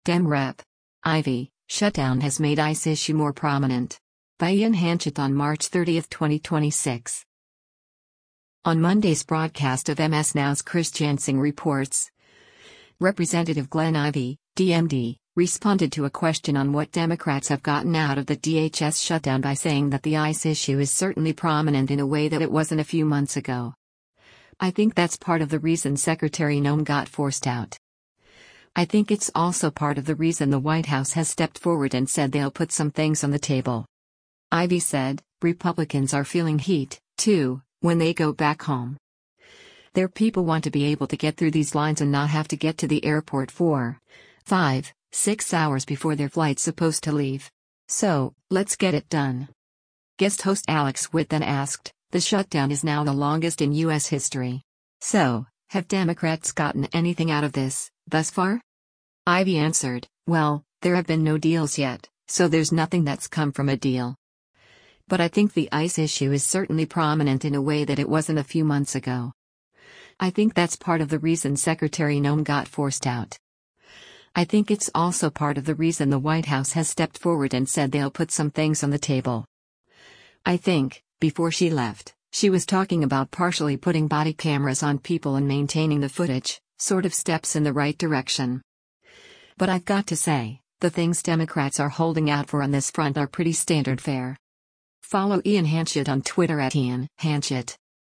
Dem Rep. Ivy, shutdown has made ICE issue more prominent. By Ian Hanchett on March 30, 2026. On Monday's broadcast of MS Now's Chris Jansing reports, Representative Glenn Ivy, DMD, responded to a question on what Democrats have gotten out of the DHS shutdown by saying that the ICE issue is certainly prominent in a way that it wasn't a few months ago. I think that's part of the reason Secretary Noem got forced out. I think it's also part of the reason the White House has stepped forward and said they'll put some things on the table. Ivy said, Republicans are feeling heat, too, when they go back home. Their people want to be able to get through these lines and not have to get to the airport 4, 5, 6 hours before their flight's supposed to leave. So, let's get it done. Guest host Alex Witt then asked, the shutdown is now the longest in U.S. history. So, have Democrats gotten anything out of this, thus far? Ivy answered, well, there have been no deals yet, so there's nothing that's come from a deal. But I think the ICE issue is certainly prominent in a way that it wasn't a few months ago. I think that's part of the reason Secretary Noem got forced out. I think it's also part of the reason the White House has stepped forward and said they'll put some things on the table. I think, before she left, she was talking about partially putting body cameras on people and maintaining the footage, sort of steps in the right direction. But I've got to say, the things Democrats are holding out for on this front are pretty standard fare. Follow Ian Hanchett on Twitter @IanHanchett.